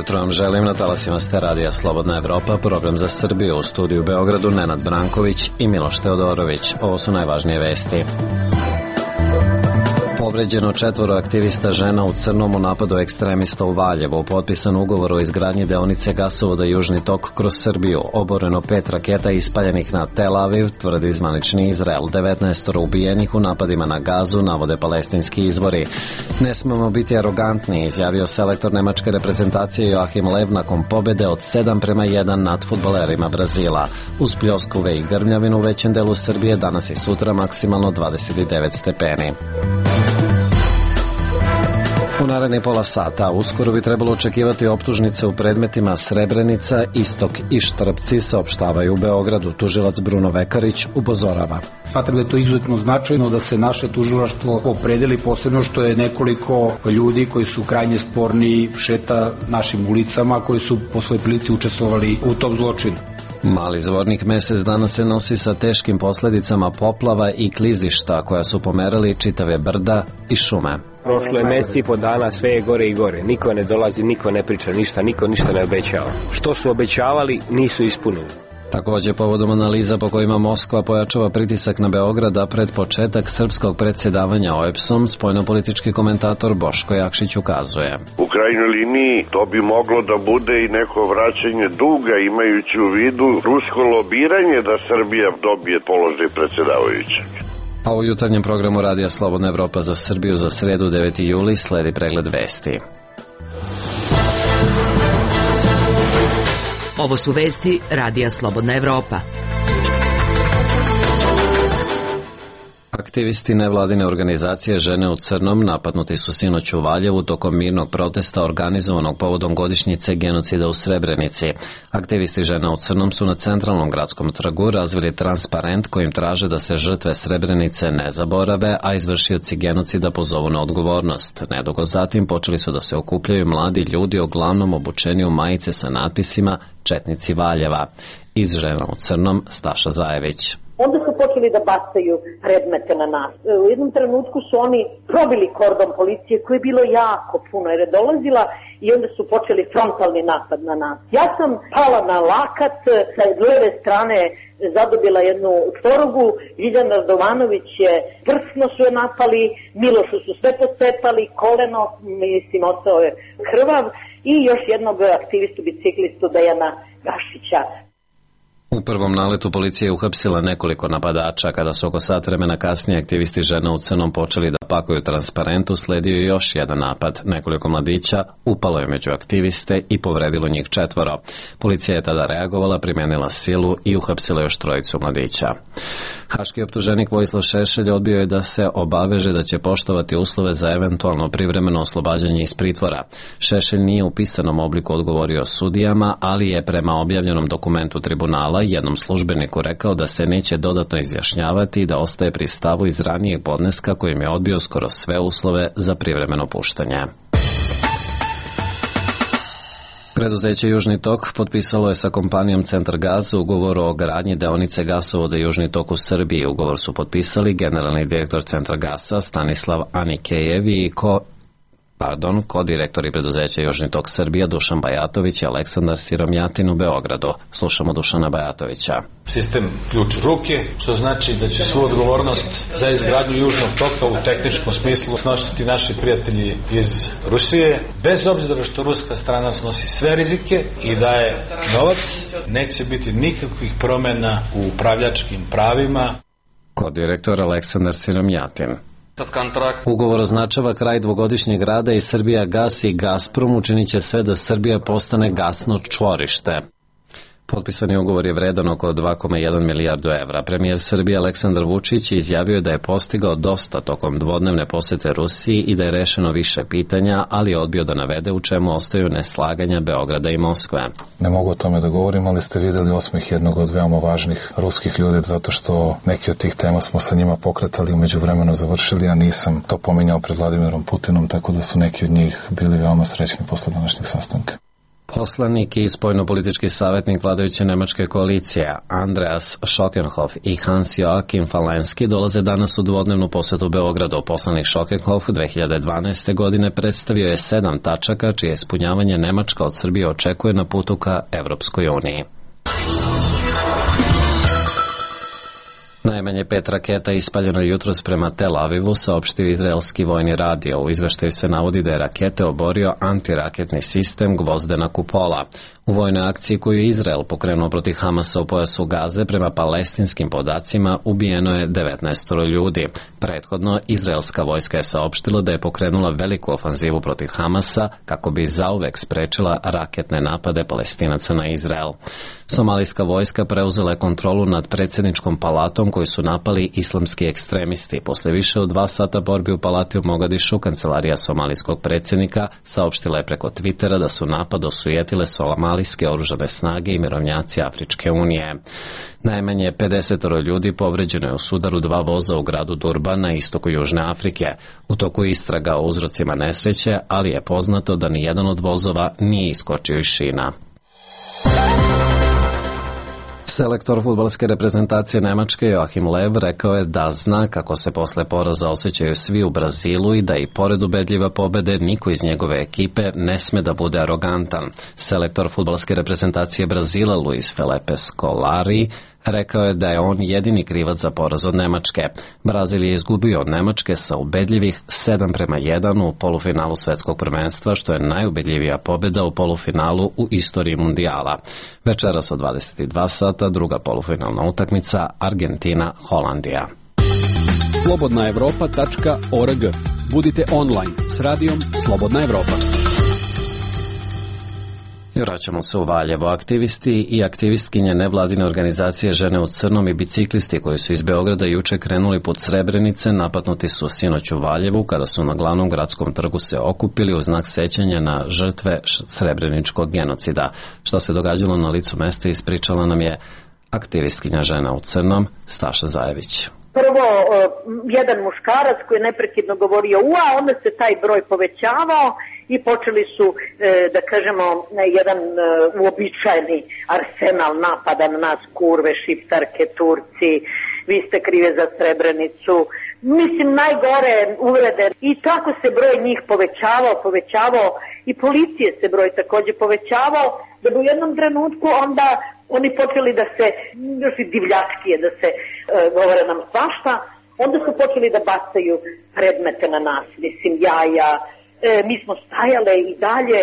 jutro vam želim na talasima ste radija Slobodna Evropa, program za Srbiju, u studiju u Beogradu Nenad Branković i Miloš Teodorović. Ovo su najvažnije vesti. Povređeno 4 aktivista žena u crnom u napadu ekstremista u Valjevu, potpisan ugovor o izgradnji deonice gasovoda Južni tok kroz Srbiju, oboreno 5 raketa ispaljenih na Tel Aviv, tvrdi zvanični Izrael, 19 ubijenih u napadima na Gazu, navode palestinski izvori. Ne smemo biti arogantni, izjavio selektor nemačke reprezentacije Joachim Lev nakon pobede od 7-1 nad fudbalerima Brazila. Uz pljoskove i grmljavinu u većem delu Srbije danas i sutra maksimalno 29 stepeni. U narednih pola sata uskoro bi trebalo očekivati optužnice u predmetima Srebrenica, Istok i Štrpci, saopštavaju u Beogradu. Tužilac Bruno Vekarić upozorava. Smatram da je to izuzetno značajno da se naše tužilaštvo opredeli, posebno što je nekoliko ljudi koji su krajnje sporni šeta našim ulicama, koji su po svojoj prilici učestvovali u tom zločinu. Mali Zvornik mesec dana se nosi sa teškim posledicama poplava i klizišta koja su pomerali čitave brda i šume. Prošlo je mesec i po dana, sve je gore i gore. Niko ne dolazi, niko ne priča ništa, niko ništa ne obećava. Što su obećavali, nisu ispunili. Takođe, povodom analiza po kojima Moskva pojačava pritisak na Beograda pred početak srpskog predsjedavanja OEBS-om, spoljnopolitički komentator Boško Jakšić ukazuje. U krajnjoj liniji to bi moglo da bude i neko vraćanje duga, imajući u vidu rusko lobiranje da Srbija dobije položaj predsjedavajućeg. A u jutarnjem programu Radija Slobodna Evropa za Srbiju za sredu 9. juli sledi pregled vesti. Ovo su vesti Radija Slobodna Evropa. Aktivisti nevladine organizacije Žene u crnom napadnuti su sinoć u Valjevu tokom mirnog protesta organizovanog povodom godišnjice genocida u Srebrenici. Aktivisti Žena u crnom su na centralnom gradskom trgu razvili transparent kojim traže da se žrtve Srebrenice ne zaborave, a izvršioci genocida pozovu na odgovornost. Nedugo zatim počeli su da se okupljaju mladi ljudi uglavnom obučeni u majice sa natpisima Četnici Valjeva. Iz Žena u crnom Staša Zajević. Onda su počeli da bacaju predmete na nas. U jednom trenutku su oni probili kordon policije koji je bilo jako puno jer je dolazila i onda su počeli frontalni napad na nas. Ja sam pala na lakat, sa leve strane zadobila jednu tvorogu, Ljiljana Radovanović je prsno su je napali, Milošu su sve pocepali, koleno, mislim, ostao je krvav i još jednog aktivistu biciklistu Dejana Gašića. U prvom naletu policija je uhapsila nekoliko napadača. Kada su oko sat vremena kasnije aktivisti Žena u crnom počeli da pakuju transparentu, sledio je još jedan napad. Nekoliko mladića upalo je među aktiviste i povredilo njih 4. Policija je tada reagovala, primenila silu i uhapsila još 3 mladića. Haški optuženik Vojislav Šešelj odbio je da se obaveže da će poštovati uslove za eventualno privremeno oslobađanje iz pritvora. Šešelj nije u pisanom obliku odgovorio sudijama, ali je prema objavljenom dokumentu tribunala jednom službeniku rekao da se neće dodatno izjašnjavati i da ostaje pri stavu iz ranijeg podneska kojim je odbio skoro sve uslove za privremeno puštanje. Preduzeće Južni tok potpisalo je sa kompanijom Centar Gaz ugovor o gradnji deonice gasovoda Južni tok u Srbiji. Ugovor su potpisali generalni direktor Centar Gasa Stanislav Anikejev i kodirektori preduzeća Južni tok Srbija Dušan Bajatović i Aleksandar Siromjatin u Beogradu. Slušamo Dušana Bajatovića. Sistem ključ u ruke, što znači da će svu odgovornost za izgradnju Južnog toka u tehničkom smislu snositi naši prijatelji iz Rusije. Bez obzira što ruska strana snosi sve rizike i daje novac, neće biti nikakvih promjena u upravljačkim pravima. Kodirektor Aleksandar Siromjatin. Ugovor označava kraj dvogodišnjeg rada i Srbija Gas i Gazprom učinit će sve da Srbija postane gasno čvorište. Potpisani ugovor je vredan oko 2,1 milijardu evra. Premijer Srbije Aleksandar Vučić izjavio da je postigao dosta tokom dvodnevne posete Rusiji i da je rešeno više pitanja, ali je odbio da navede u čemu ostaju neslaganja Beograda i Moskve. Ne mogu o tome da govorim, ali ste videli osmeh jednog od veoma važnih ruskih ljudi, zato što neki od tih tema smo sa njima pokretali, umeđu vremenu završili, a nisam to pominjao pred Vladimirom Putinom, tako da su neki od njih bili veoma srećni posle današnjeg sastanka. Poslanik i spoljnopolitički savjetnik vladajuće nemačke koalicije Andreas Schockenhoff i Hans-Joachim Falenski dolaze danas u dvodnevnu posjetu Beogradu. Poslanik Schockenhoff 2012. godine predstavio je 7 tačaka čije ispunjavanje Nemačka od Srbije očekuje na putu ka Evropskoj uniji. Najmanje 5 raketa ispaljeno jutros prema Tel Avivu, saopštio izraelski vojni radio. U izveštaju se navodi da je rakete oborio antiraketni sistem Gvozdena kupola. U vojnoj akciji koju je Izrael pokrenuo protiv Hamasa u pojasu Gaze, prema palestinskim podacima ubijeno je 19 ljudi. Prethodno, izraelska vojska je saopštila da je pokrenula veliku ofanzivu protiv Hamasa kako bi zauvek sprečila raketne napade Palestinaca na Izrael. Somalijska vojska preuzela je kontrolu nad predsjedničkom palatom koju su napali islamski ekstremisti. Posle više od 2 sata borbi u palati u Mogadišu, kancelarija somalijskog predsjednika saopštila je preko Twittera da su napad osujetile somalijske oružane snage i mirovnjaci Afričke unije. Najmanje 50 ljudi povređeno je u sudaru 2 voza u gradu Durban na istoku Južne Afrike. U toku istraga o uzrocima nesreće, ali je poznato da ni jedan od vozova nije iskočio iz šina. Selektor fudbalske reprezentacije Nemačke Joachim Löw rekao je da zna kako se posle poraza osjećaju svi u Brazilu i da i pored ubedljiva pobede niko iz njegove ekipe ne sme da bude arogantan. Selektor fudbalske reprezentacije Brazila Luis Felipe Scolari rekao je da je on jedini krivac za poraz od Nemačke. Brazil je izgubio od Nemačke sa ubedljivih 7:1 u polufinalu svetskog prvenstva, što je najubedljivija pobjeda u polufinalu u istoriji mundijala. Večeras od 22 sata druga polufinalna utakmica Argentina-Holandija. slobodnaevropa.org. Budite online s radijom Slobodna Evropa. Vraćamo se u Valjevo. Aktivisti i aktivistkinje nevladine organizacije Žene u crnom i biciklisti koji su iz Beograda juče krenuli put Srebrenice napadnuti su sinoć u Valjevu kada su na glavnom gradskom trgu se okupili u znak sećanja na žrtve srebreničkog genocida. Šta se događalo na licu mesta ispričala nam je aktivistkinja Žena u crnom Staša Zajević. Prvo, jedan muškarac koji je neprekidno govorio onda se taj broj povećavao i počeli su, da kažemo, jedan uobičajeni arsenal napada na nas, kurve, šiptarke, Turci, vi ste krive za Srebrenicu, mislim najgore uvrede. I tako se broj njih povećavao i policije se broj također povećavao, da bi u jednom trenutku onda oni počeli da se, još i divljačkije, da se govore nam svašta, onda su počeli da bacaju predmete na nas, mislim jaja. Mi smo stajale i dalje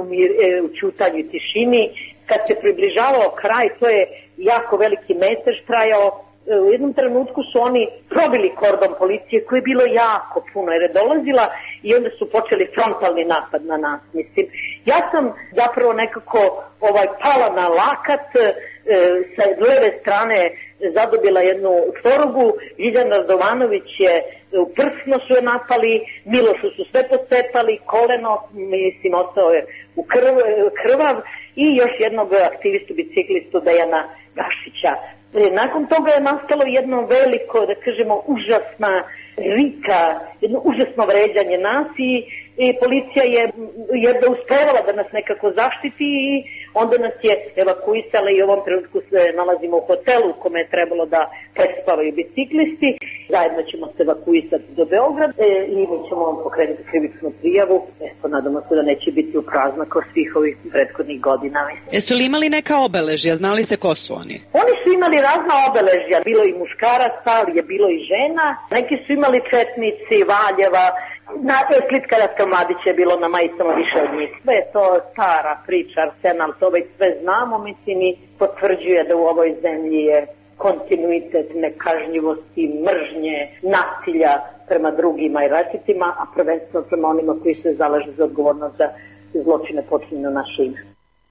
u ćutanju i tišini. Kad se približavao kraj, to je jako veliki metež trajao. U jednom trenutku su oni probili kordon policije koji je bilo jako puno jer je dolazila i onda su počeli frontalni napad na nas. Mislim, ja sam zapravo nekako pala na lakat, sa leve strane zadobila jednu tvorugu, Ljiljana Radovanović je u prsno su je napali, Milošu su sve pocepali, koleno, mislim, ostao je u krvav i još jednog aktivistu, biciklistu Dejana Gašića. Nakon toga je nastalo jedno veliko, da kažemo, užasna rika, jedno užasno vređanje nas i policija je jedva uspevala da nas nekako zaštiti i onda nas je evakuisala i u ovom trenutku se nalazimo u hotelu u kome je trebalo da prespavaju biciklisti. Zajedno ćemo se evakuisati do Beograda i mi ćemo pokrenuti krivičnu prijavu. Nadamo se da neće biti u prazna kao svih ovih prethodnih godina. Jesu li imali neka obeležja? Znali se ko su oni? Oni su imali razna obeležja. Bilo i muškaraca, ali je bilo i žena. Neki su imali četnici, Valjeva. Slitkaraska Mladić je bilo na majicama više od njih. Sve je to stara priča, arsenal, to već sve znamo, mislim, i potvrđuje da u ovoj zemlji je kontinuitet nekažnjivosti, mržnje, nasilja prema drugima i različitima, a prvenstveno prema onima koji se zalažu za odgovornost za zločine počinjene na naše ime.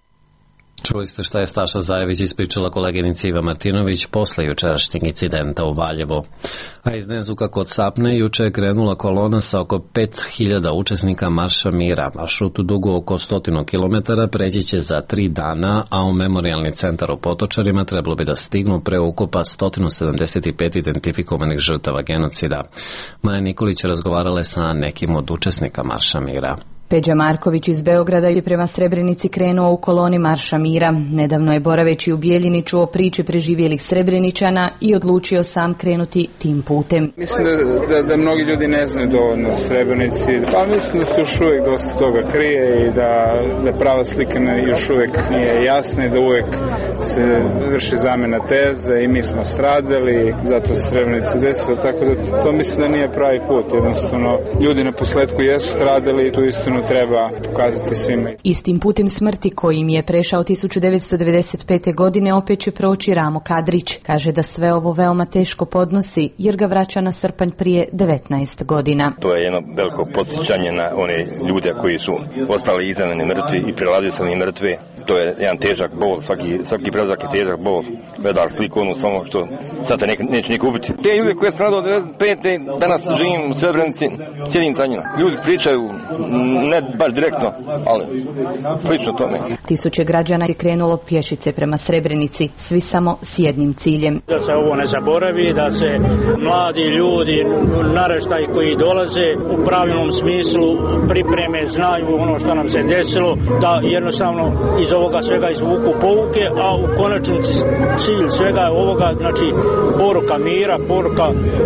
Čuli ste šta je Staša Zajević ispričala koleginici Iva Martinović posle jučerašnjeg incidenta u Valjevu. A iz Nezuka kod Sapne juče je krenula kolona sa oko 5000 učesnika Marša mira. Maršrut u dugu oko 100 km preći će za 3 dana, a u memorijalni centar u Potočarima trebalo bi da stignu pre ukopa 175 identifikovanih žrtava genocida. Maja Nikolić razgovarala sa nekim od učesnika Marša mira. Peđa Marković iz Beograda je prema Srebrenici krenuo u koloni Marša mira. Nedavno je boraveći u Bijeljini čuo priče preživjelih Srebreničana i odlučio sam krenuti tim putem. Mislim da mnogi ljudi ne znaju dovoljno o Srebrenici. Pa mislim da se još uvijek dosta toga krije i da prava slika još uvijek nije jasna i da uvijek se vrši zamjena teze i mi smo stradali, zato se Srebrenica desila, tako da to mislim da nije pravi put. Jednostavno, ljudi na posledku jesu stradali i tu istinu treba pokazati svima. Istim putem smrti kojim je prešao 1995. godine opet će proći Ramo Kadrić. Kaže da sve ovo veoma teško podnosi jer ga vraća na srpanj prije 19 godina. To je jedno veliko podsjećanje na one ljude koji su ostali iznenadni mrtvi i prelazili mrtve. To je jedan težak bol, svaki prelazak je težak bol. Gledaš sliku onu samo što sad te neće niko ubiti. Te ljude koje sam stradao 1995. danas živim u Srebrenici, sjedim sa njima. Ljudi pričaju, ne baš direktno, ali slično tome. Tisuće građana je krenulo pješice prema Srebrenici, svi samo s jednim ciljem. Da se ovo ne zaboravi, da se mladi ljudi, naraštaji koji dolaze u pravilnom smislu pripreme, znaju ono što nam se desilo, da jednostavno iz ovoga svega izvuku pouke, a u konačnici cilj svega ovoga, znači poruka mira, poruka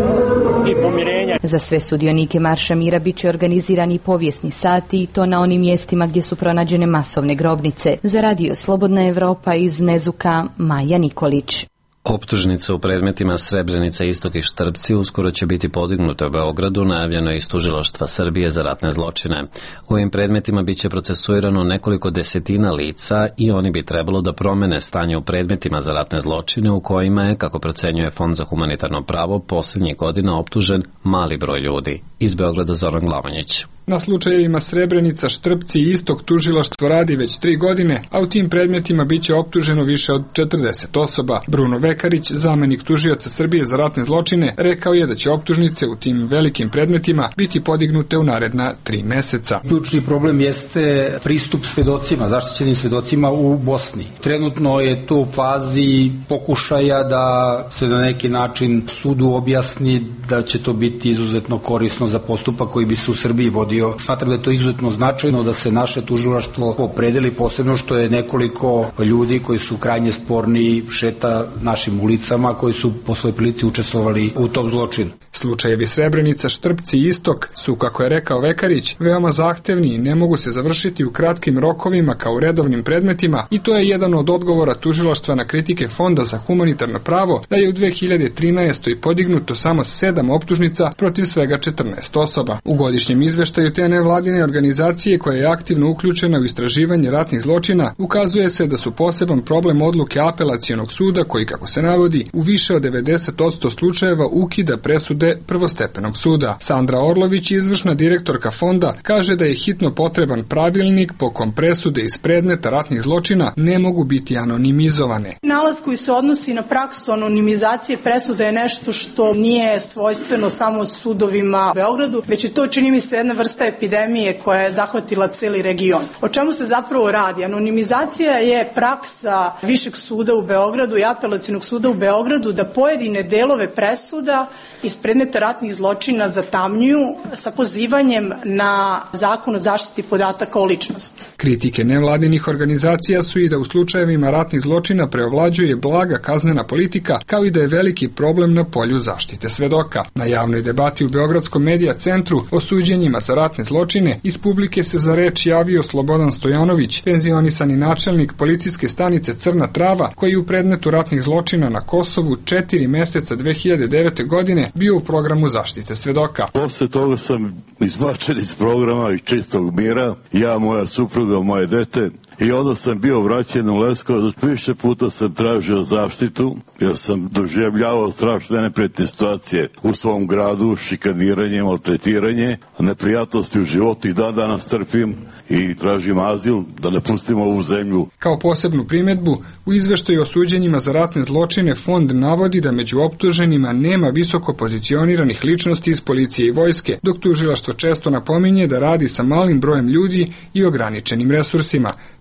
i pomirenja. Za sve sudionike Marša mira bit će organizirani povijesni sati i to na onim mjestima gdje su pronađene masovne grobnice. Za Radio Slobodna Evropa iz Nezuka, Maja Nikolić. Optužnice u predmetima Srebrenica, Istok i Štrpci uskoro će biti podignute u Beogradu, najavljeno je iz Tužilaštva Srbije za ratne zločine. U ovim predmetima biće procesuirano nekoliko desetina lica i oni bi trebalo da promene stanje u predmetima za ratne zločine u kojima je, kako procenjuje Fond za humanitarno pravo, posljednjih godina optužen mali broj ljudi. Iz Beograda Zoran Glavanjić. Na slučajevima Srebrenica, Štrpci i Istok tužilaštvo radi već 3 godine, a u tim predmetima biće optuženo više od 40 osoba. Bruno Vekarić, zamenik tužioca Srbije za ratne zločine, rekao je da će optužnice u tim velikim predmetima biti podignute u naredna 3 meseca. Ključni problem jeste pristup svedocima, zaštićenim svedocima u Bosni. Trenutno je to u fazi pokušaja da se na neki način sudu objasni da će to biti izuzetno korisno za postupak koji bi se u Srbiji vodio. Smatram da je to izuzetno značajno da se naše tužilaštvo opredeli, posebno što je nekoliko ljudi koji su krajnje sporni šeta našim ulicama, koji su po svojoj prilici učestvovali u tom zločinu. Slučajevi Srebrenica, Štrpci i Istok su, kako je rekao Vekarić, veoma zahtevni i ne mogu se završiti u kratkim rokovima kao u redovnim predmetima i to je jedan od odgovora tužilaštva na kritike Fonda za humanitarno pravo da je u 2013. podignuto samo 7 optužnica protiv svega 14 osoba. U godišnjem izveštaju te nevladine organizacije koja je aktivno uključena u istraživanje ratnih zločina ukazuje se da su poseban problem odluke apelacionog suda koji, kako se navodi, u više od 90% slučajeva ukida presude prvostepenog suda. Sandra Orlović, izvršna direktorka fonda, kaže da je hitno potreban pravilnik po kom presude iz predmeta ratnih zločina ne mogu biti anonimizovane. Nalaz koji se odnosi na praksu anonimizacije presuda je nešto što nije svojstveno samo sudovima u Beogradu, već je to, čini mi se, jedna vrsta epidemije koja je zahvatila cijeli region. O čemu se zapravo radi? Anonimizacija je praksa Višeg suda u Beogradu i Apelacionog suda u Beogradu da pojedine delove presuda iz predmeta ratnih zločina zatamnjuju sa pozivanjem na Zakon o zaštiti podataka o ličnosti. Kritike nevladinih organizacija su i da u slučajevima ratnih zločina preovlađuje blaga kaznena politika, kao i da je veliki problem na polju zaštite svedoka. Na javnoj debati u Beogradskom medija centru o suđenjima za ratne zločine iz publike se za reč javio Slobodan Stojanović, penzionisani načelnik policijske stanice Crna Trava, koji u predmetu ratnih zločina na Kosovu 4 meseca 2009. godine bio u programu zaštite svedoka. Posle toga sam izbačen iz programa iz čistog mira, ja, moja supruga, moje dete, i onda sam bio vraćen u Leskovac. Više puta sam tražio zaštitu, jer sam doživljavao strašne neprijatne situacije u svom gradu, šikaniranje, maltretiranje, neprijatnosti u životu i danas trpim i tražim azil da ne pustimo ovu zemlju. Kao posebnu primjedbu, u izveštaju o suđenjima za ratne zločine fond navodi da među optuženima nema visoko pozicioniranih ličnosti iz policije i vojske, dok tužilaštvo često napominje da radi sa malim brojem ljudi i ograničenim resursima.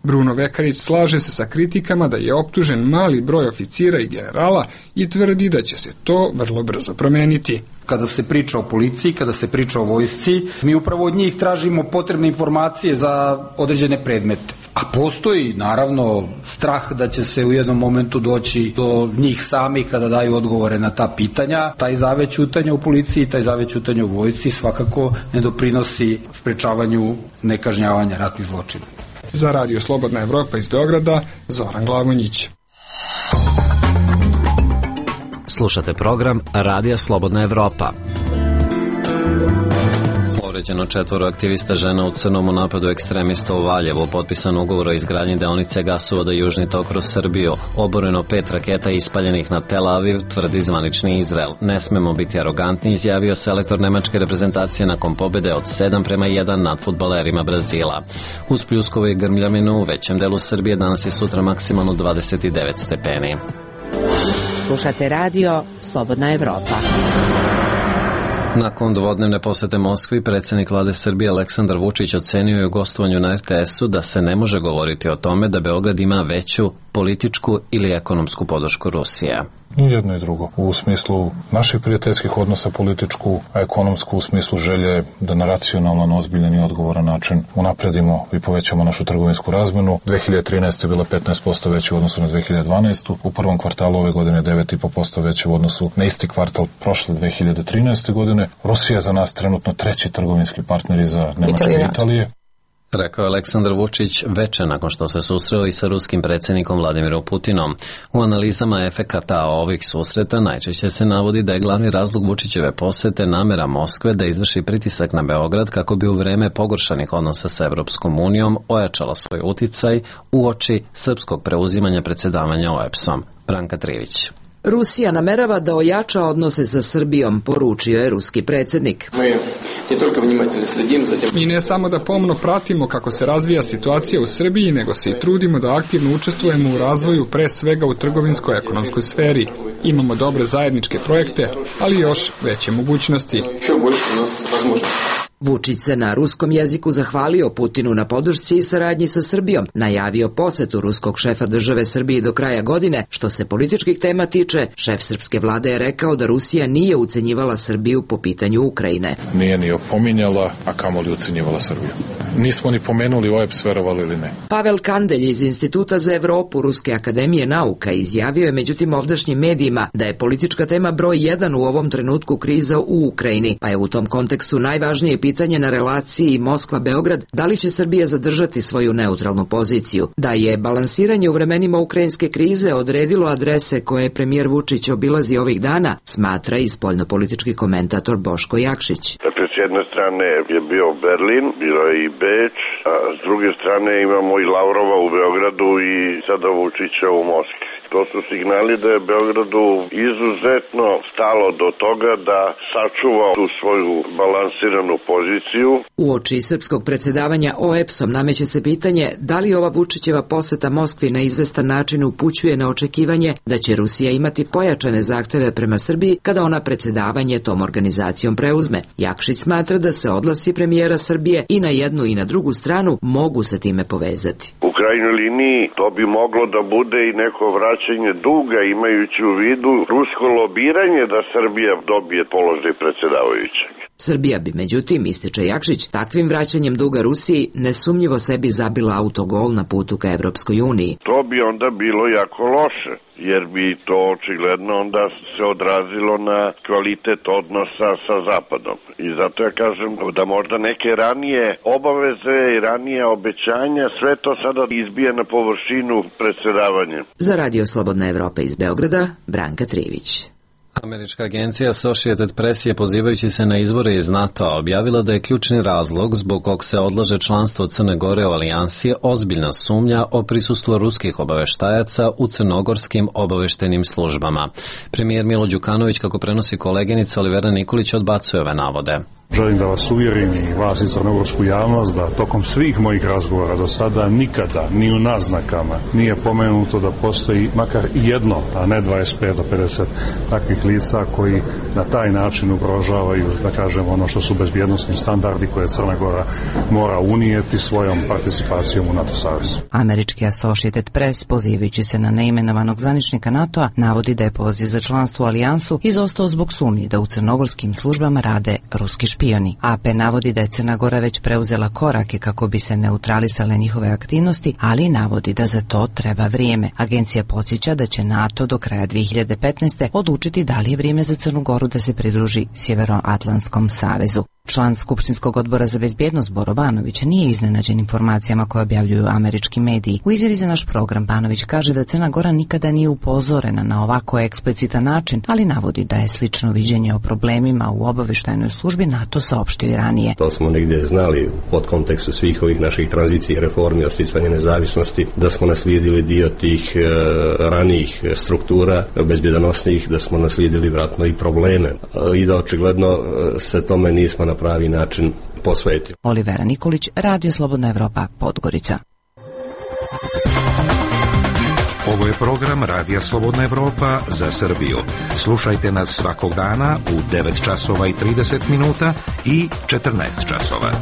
Bruno Vekarić slaže se sa kritikama da je optužen mali broj oficira i generala i tvrdi da će se to vrlo brzo promeniti. Kada se priča o policiji, kada se priča o vojsci, mi upravo od njih tražimo potrebne informacije za određene predmete. A postoji, naravno, strah da će se u jednom momentu doći do njih samih kada daju odgovore na ta pitanja. Taj zavet ćutanja u policiji, taj zavet ćutanja u vojsci svakako ne doprinosi sprečavanju nekažnjavanja ratnih zločina. Za Radio Slobodna Evropa iz Beograda, Zoran Glavonjić. Slušate program Radija Slobodna Evropa. Povređeno 4 aktivista žena u crnom u napadu ekstremista u Valjevu, potpisan ugovor o izgradnji deonice gasovoda Južni tok kroz Srbiju, oboreno 5 raketa ispaljenih na Tel Aviv, tvrdi zvanični Izrael. Ne smemo biti arogantni, izjavio selektor nemačke reprezentacije nakon pobede od 7-1 nad fudbalerima Brazila. Uz pljuskovo i grmljavinu u većem delu Srbije danas i sutra maksimalno 29 stepeni. Slušate radio Slobodna Evropa. Nakon dvodnevne posete Moskvi, predsjednik vlade Srbije Aleksandar Vučić ocenio je u gostovanju na RTS-u da se ne može govoriti o tome da Beograd ima veću političku ili ekonomsku podršku Rusije. I jedno i drugo. U smislu naših prijateljskih odnosa, političku, a ekonomsku u smislu želje da na racionalan, ozbiljan i odgovoran način unapredimo i povećamo našu trgovinsku razmenu. 2013. je bila 15% veća u odnosu na 2012. U prvom kvartalu ove godine 9,5% veća u odnosu na isti kvartal prošle 2013. godine. Rusija je za nas trenutno 3. trgovinski partner iza Nemačke i Italije. Rekao je Aleksandar Vučić veče nakon što se susreo i sa ruskim predsjednikom Vladimirom Putinom. U analizama efekata ovih susreta najčešće se navodi da je glavni razlog Vučićeve posete namera Moskve da izvrši pritisak na Beograd kako bi u vreme pogoršanih odnosa sa Evropskom unijom ojačala svoj uticaj uoči srpskog preuzimanja predsjedavanja OEBS-om. Branka Trivić. Rusija namerava da ojača odnose sa Srbijom, poručio je ruski predsjednik. Mi ne samo da pomno pratimo kako se razvija situacija u Srbiji, nego se i trudimo da aktivno učestvujemo u razvoju, pre svega u trgovinskoj ekonomskoj sferi. Imamo dobre zajedničke projekte, ali još veće mogućnosti. Vučić se na ruskom jeziku zahvalio Putinu na podršci i saradnji sa Srbijom, najavio posetu ruskog šefa države Srbije do kraja godine. Što se političkih tema tiče, šef srpske vlade je rekao da Rusija nije ucenjivala Srbiju po pitanju Ukrajine. Nije ni opominjala, a kamoli ucenjivala Srbiju. Nismo ni pomenuli OEBS, verovali ili ne. Pavel Kandelj iz Instituta za Evropu Ruske akademije nauka izjavio je međutim ovdašnjim medijima da je politička tema broj 1 u ovom trenutku kriza u Ukrajini, pa je u tom kontekstu najvažnije pitanje na relaciji Moskva-Beograd da li će Srbija zadržati svoju neutralnu poziciju. Da je balansiranje u vremenima ukrajinske krize odredilo adrese koje premijer Vučić obilazi ovih dana, smatra i spoljnopolitički komentator Boško Jakšić. Dakle, s jedne strane je bio Berlin, bilo je i Beč, a s druge strane imamo i Lavrova u Beogradu i sada Vučića u Moskvi. To su signali da je Beogradu izuzetno stalo do toga da sačuva tu svoju balansiranu poziciju. Uoči srpskog predsjedavanja OEBS-om nameće se pitanje da li ova Vučićeva poseta Moskvi na izvestan način upućuje na očekivanje da će Rusija imati pojačane zahteve prema Srbiji kada ona predsjedavanje tom organizacijom preuzme. Jakšić smatra da se odlasci premijera Srbije i na jednu i na drugu stranu mogu sa time povezati. U krajnjoj liniji to bi moglo da bude i neko vraćanje duga imajući u vidu rusko lobiranje da Srbija dobije položaj predsjedavajućeg. Srbija bi, međutim, ističe Jakšić, takvim vraćanjem duga Rusiji nesumnjivo sebi zabila autogol na putu ka Evropskoj uniji. To bi onda bilo jako loše, jer bi to očigledno onda se odrazilo na kvalitet odnosa sa Zapadom. I zato ja kažem da možda neke ranije obaveze i ranije obećanja, sve to sada izbije na površinu predsjedavanja. Za Radio Slobodna Evropa iz Beograda, Branka Trivić. Američka agencija Associated Press je, pozivajući se na izvore iz NATO-a, objavila da je ključni razlog zbog kog se odlaže članstvo Crne Gore u alijansi ozbiljna sumnja o prisustvu ruskih obaveštajaca u crnogorskim obaveštenim službama. Premijer Milo Đukanović, kako prenosi koleginica Olivera Nikolić, odbacuje ove navode. Želim da vas uvjerim i vas i crnogorsku javnost da tokom svih mojih razgovora do sada nikada, ni u naznakama, nije pomenuto da postoji makar jedno, a ne 25 do 50 takvih lica koji na taj način ugrožavaju, da kažem, ono što su bezbjednosni standardi koje Crna Gora mora unijeti svojom participacijom u NATO savezu. Američki Associated Press, pozivajući se na neimenovanog zvaničnika NATO-a, navodi da je poziv za članstvo u alijansu izostao zbog sumnji da u crnogorskim službama rade ruski špijoni. AP navodi da je Crna Gora već preuzela korake kako bi se neutralisale njihove aktivnosti, ali navodi da za to treba vrijeme. Agencija podsjeća da će NATO do kraja 2015. odlučiti da li je vrijeme za Crnu Goru da se pridruži Sjevernoatlantskom savezu. Član Skupštinskog odbora za bezbjednost Boro Banović nije iznenađen informacijama koje objavljuju američki mediji. U izjavi za naš program Banović kaže da Crna Gora nikada nije upozorena na ovako eksplicitan način, ali navodi da je slično viđenje o problemima u obavještajnoj službi NATO saopštio i ranije. To smo negdje znali pod kontekstu svih ovih naših tranzicija i reformi o sticanju nezavisnosti, da smo naslijedili dio tih ranijih struktura bezbjedonosnih, da smo naslijedili vratno i probleme i da očigledno se tome nismo na pravi način posvetili. Olivera Nikolić, Radio Slobodna Evropa, Podgorica. Ovo je program Radija Slobodna Evropa za Srbiju. Slušajte nas svakog dana u 9 časova i 30 minuta i 14 časova.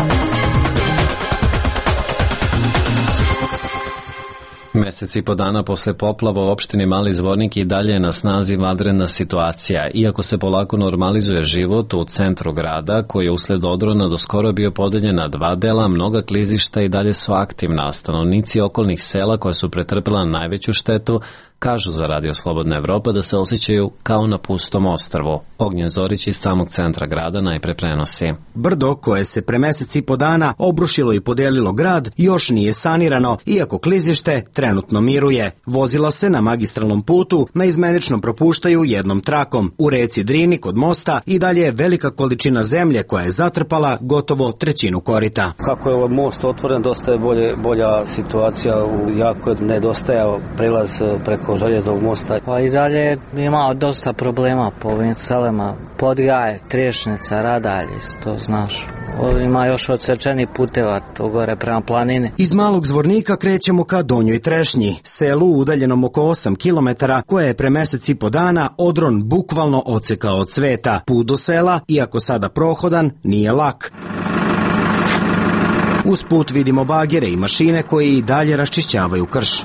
Mesec i po dana posle poplava u opštini Mali Zvornik i dalje je na snazi vanredna situacija. Iako se polako normalizuje život u centru grada, koji je usled odrona do skoro bio podeljen na dva dela, mnoga klizišta i dalje su aktivna, a stanovnici okolnih sela koja su pretrpela najveću štetu kažu za Radio Slobodna Evropa da se osjećaju kao na pustom ostrvu. Ognjen Zorić iz samog centra grada najpre prenosi. Brdo koje se pre mesec i po dana obrušilo i podelilo grad još nije sanirano, iako klizište trenutno miruje. Vozila se na magistralnom putu naizmenično propuštaju jednom trakom. U reci Drini kod mosta i dalje je velika količina zemlje koja je zatrpala gotovo trećinu korita. Kako je most otvoren, dosta je bolja situacija, jako je nedostajao prelaz preko željeznog mosta. Pa i dalje ima dosta problema po ovim selima. Podgaje, Triješnica, Radalj, to znaš. Ima još odsečeni puteva, to gore prema planini. Iz Malog Zvornika krećemo ka Donjoj Trešnji, selu udaljenom oko 8 km, koje je pre mesec i po dana odron bukvalno odsekao od sveta. Put do sela, iako sada prohodan, nije lak. Uz put vidimo bagere i mašine koje i dalje raščišćavaju krš.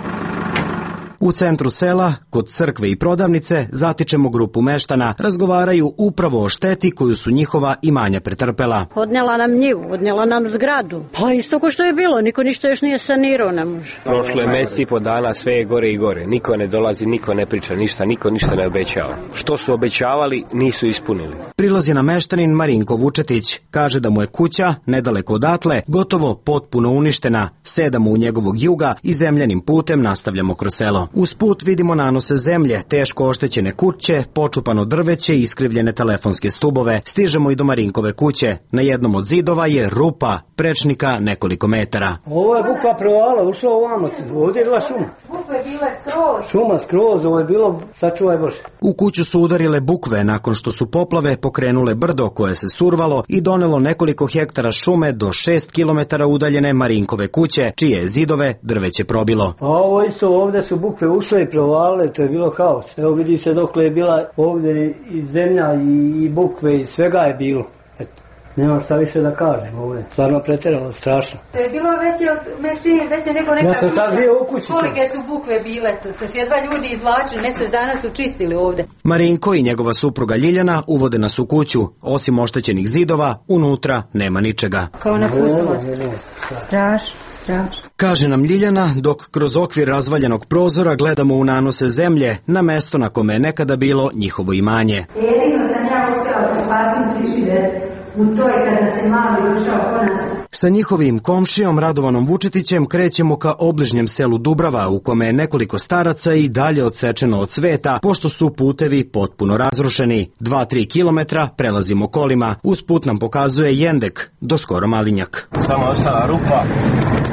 U centru sela, kod crkve i prodavnice, zatičemo grupu meštana, razgovaraju upravo o šteti koju su njihova imanja pretrpela. Odnela nam njivu, odnela nam zgradu. Pa isto ko što je bilo, niko ništa još nije sanirao, ne može. Prošlo je mesec i po dana, sve je gore i gore. Niko ne dolazi, niko ne priča ništa, niko ništa ne obećava. Što su obećavali, nisu ispunili. Prilazi nam meštanin Marinko Vučetić. Kaže da mu je kuća, nedaleko odatle, gotovo potpuno uništena. Sedamo u njegovog juga i zemljanim putem nastavljamo kroz selo. Uz put vidimo nanose zemlje, teško oštećene kuće, počupano drveće i iskrivljene telefonske stubove. Stižemo i do Marinkove kuće. Na jednom od zidova je rupa, prečnika nekoliko metara. Ovo je buka provala, ušla ovamo, ovdje je bila šuma. Bukve bile skroz. Šuma skroz, ovo je bilo, sačuvaj Bože. U kuću su udarile bukve nakon što su poplave pokrenule brdo koje se survalo i donelo nekoliko hektara šume do 6 km udaljene Marinkove kuće, čije zidove drveće probilo. A ovo isto, ovdje su bukve ušle i provalile, to je bilo haos. Evo vidi se dokle je bila ovdje i zemlja i bukve i svega je bilo. Nema šta više da kažem, ovo je stvarno pretjerano, strašno. To je bilo veće nego neka kuća. Ja sam tad bio u kući. Kolike su bukve bile, to su jedva ljudi izvlačili, mesec dana su čistili ovde. Marinko i njegova supruga Ljiljana uvode nas u kuću. Osim oštećenih zidova, unutra nema ničega. Kao na pustom ostrvu. Strašno. Kaže nam Ljiljana, dok kroz okvir razvaljenog prozora gledamo u nanose zemlje na mesto na kome je nekada bilo njihovo imanje. Jedino sam ja uspjela da spasim frižider u toj kada se mali ušao po nas. Sa njihovim komšijom Radovanom Vučetićem krećemo ka obližnjem selu Dubrava, u kome je nekoliko staraca i dalje odsečeno od sveta, pošto su putevi potpuno razrušeni. 2-3 kilometra prelazimo kolima. Uz put nam pokazuje Jendek, do skoro Malinjak. Samo ostala rupa i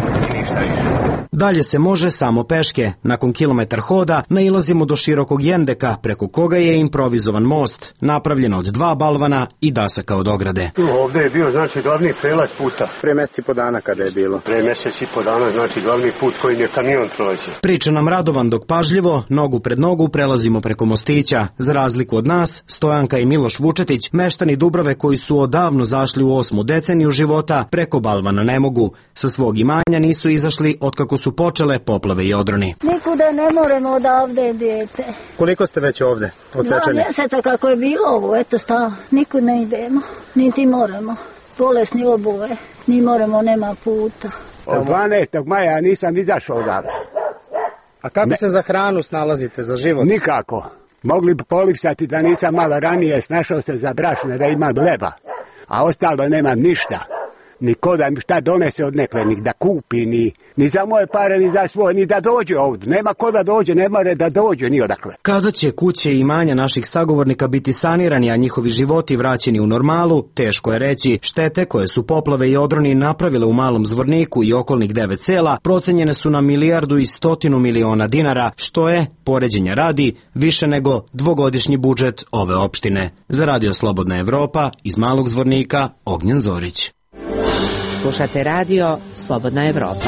ništa više. Dalje se može samo peške. Nakon kilometar hoda nailazimo do širokog jendeka, preko koga je improvizovan most, napravljen od 2 balvana i dasaka od ograde. Ovde je bio, znači, glavni prelaz puta. Pre mesec i po dana kada je bilo? Pre mesec i po dana, znači, glavni put kojim je kamion prođe. Priča nam Radovan dok pažljivo, nogu pred nogu, prelazimo preko mostića. Za razliku od nas, Stojanka i Miloš Vučetić, meštani Dubrave koji su odavno zašli u 8. deceniju života, preko balvana ne mogu. Sa svog imanja nisu izašli otkako su počele poplave i odroni. Nikuda ne moramo odavde, dijete. Koliko ste već ovde odsečeni? 2 mjeseca kako je bilo ovo, eto šta, nikud ne idemo, niti moramo. Bolesni oboje, ni moramo, nema puta. Od 12. maja nisam izašao odavde. A kako se za hranu snalazite, za život? Nikako. Mogli bi polipsati da nisam malo ranije snašao se za brašne, da imam leba. A ostalo nemam ništa. Ni ko da mi šta donese od nekle, ni da kupi, ni za moje pare, ni za svoje, ni da dođe ovdje. Nema ko da dođe, ne more da dođe ni odakle. Kada će kuće i imanja naših sagovornika biti sanirani, a njihovi životi vraćeni u normalu, teško je reći. Štete koje su poplave i odroni napravile u Malom Zvorniku i okolnih 9 sela procenjene su na 1,1 milijardu dinara, što je, poređenja radi, više nego 2-godišnji budžet ove opštine. Za Radio Slobodna Evropa, iz Malog Zvornika, Ognjen Zorić. Slušate radio Slobodna Evropa.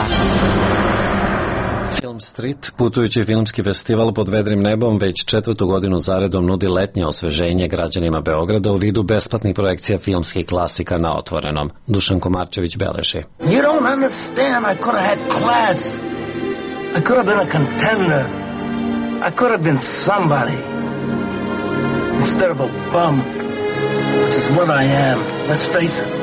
Film Street, putujući filmski festival pod vedrim nebom, već 4. godinu zaredom nudi letnje osveženje građanima Beograda u vidu besplatnih projekcija filmskih klasika na otvorenom. Dušan Komarčević beleži. You don't understand, I could have had class. I could have been a contender. I could have been somebody. Instead of a bum, which is what I am. Let's face it.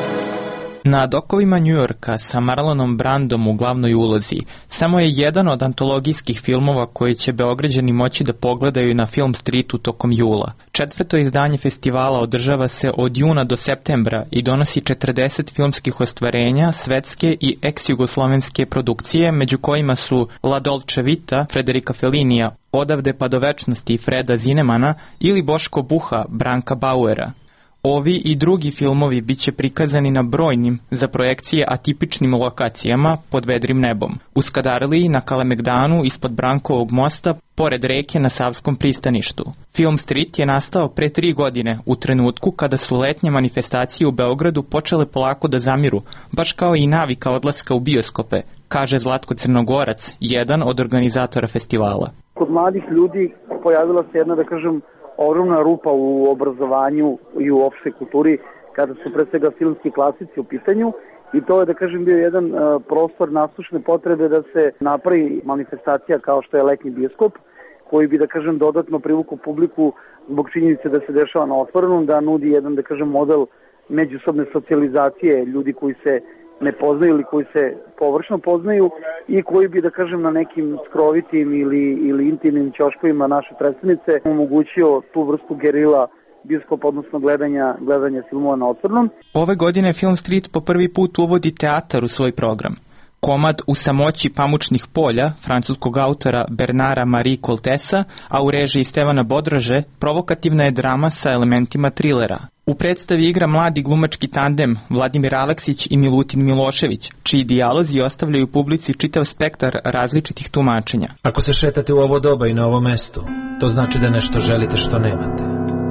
Na dokovima Njujorka sa Marlonom Brandom u glavnoj ulozi samo je jedan od antologijskih filmova koji će Beograđani moći da pogledaju na Film Streetu tokom jula. 4. izdanje festivala održava se od juna do septembra i donosi 40 filmskih ostvarenja, svetske i ex-jugoslovenske produkcije, među kojima su La Dolce Vita Frederica Fellinija, Odavde pa do večnosti Freda Zinemana ili Boško Buha Branka Bauera. Ovi i drugi filmovi biće prikazani na brojnim za projekcije atipičnim lokacijama pod vedrim nebom. U Skadarliji, na Kalemegdanu, ispod Brankovog mosta, pored reke na Savskom pristaništu. Film Street je nastao pre 3 godine, u trenutku kada su letnje manifestacije u Beogradu počele polako da zamiru, baš kao i navika odlaska u bioskope, kaže Zlatko Crnogorac, jedan od organizatora festivala. Kod mladih ljudi pojavila se jedna, da kažem, ogromna rupa u obrazovanju i u opštoj kulturi kada su pre svega filmski klasici u pitanju i to je, da kažem, bio jedan prostor nasušne potrebe da se napravi manifestacija kao što je letnji bioskop koji bi, da kažem, dodatno privukao publiku zbog činjenice da se dešava na otvorenom, da nudi jedan, da kažem, model međusobne socijalizacije ljudi koji se ne poznaju ili koji se površno poznaju i koji bi, da kažem, na nekim skrovitim ili intimnim ćoškovima naše predstavnice omogućio tu vrstu gerila bioskopa, odnosno gledanja filmova na otvorenom. Ove godine Film Street po prvi put uvodi teatar u svoj program. Komad U samoći pamučnih polja francuskog autora Bernara Marie Coltesa, a u režiji Stevana Bodraže, provokativna je drama sa elementima trilera. U predstavi igra mladi glumački tandem Vladimir Aleksić i Milutin Milošević, čiji dijalozi ostavljaju publici čitav spektar različitih tumačenja. Ako se šetate u ovo doba i na ovo mesto, to znači da nešto želite što nemate.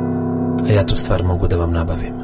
A ja tu stvar mogu da vam nabavim.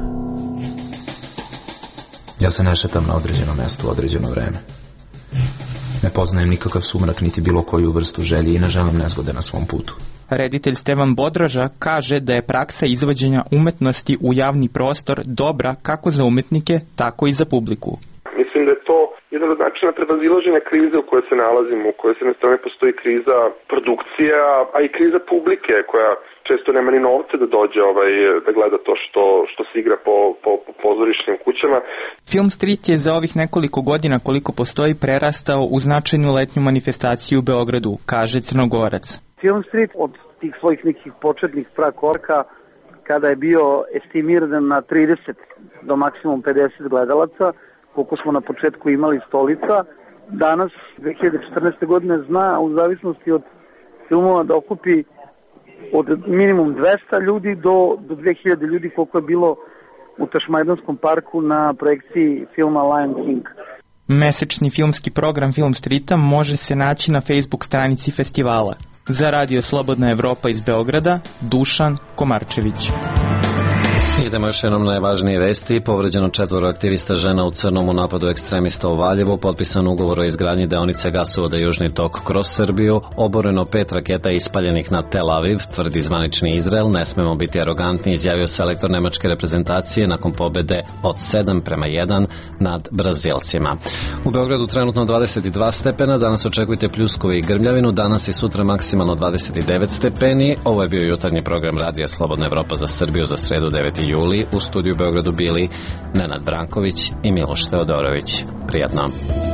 Ja se ne šetam na određeno mesto u određeno vreme. Ne poznajem nikakav sumrak niti bilo koju vrstu želje i ne želim nezgode na svom putu. Reditelj Stevan Bodraža kaže da je praksa izvođenja umetnosti u javni prostor dobra kako za umetnike, tako i za publiku. Mislim da je to jedan od načina prevazilaženja krize u kojoj se nalazimo, u kojoj se na strane postoji kriza produkcija, a i kriza publike koja često nema ni novce da dođe da gleda to što se igra po pozorišnim kućama. Film Street je za ovih nekoliko godina koliko postoji prerastao u značajnu letnju manifestaciju u Beogradu, kaže Crnogorac. Film Street od tih svojih nekih početnih prakorka, kada je bio estimiran na 30 do maksimum 50 gledalaca, koliko smo na početku imali stolica, danas 2014. godine zna u zavisnosti od filmova da okupi od minimum 200 ljudi do 2000 ljudi koliko je bilo u Tašmajdonskom parku na projekciji filma Lion King. Mesečni filmski program Film Streeta može se naći na Facebook stranici festivala. Za Radio Slobodna Evropa iz Beograda, Dušan Komarčević. Idemo još jednom najvažnije vesti. Povređeno 4 aktivista žena u crnom u napadu ekstremista u Valjevu, potpisan ugovor o izgradnji deonice gasovoda Južni tok kroz Srbiju, oboreno 5 raketa ispaljenih na Tel Aviv, tvrdi zvanični Izrael, ne smemo biti arogantni, izjavio selektor nemačke reprezentacije nakon pobede od 7-1 nad Brazilcima. U Beogradu trenutno 22 stepena, danas očekujte pljuskove i grmljavinu, danas i sutra maksimalno 29 stepeni. Ovo je bio jutarnji program Radija Slobodna Evropa za Srbiju za sredu 9. juli. U studiju u Beogradu bili Nenad Branković i Miloš Teodorović. Prijatno.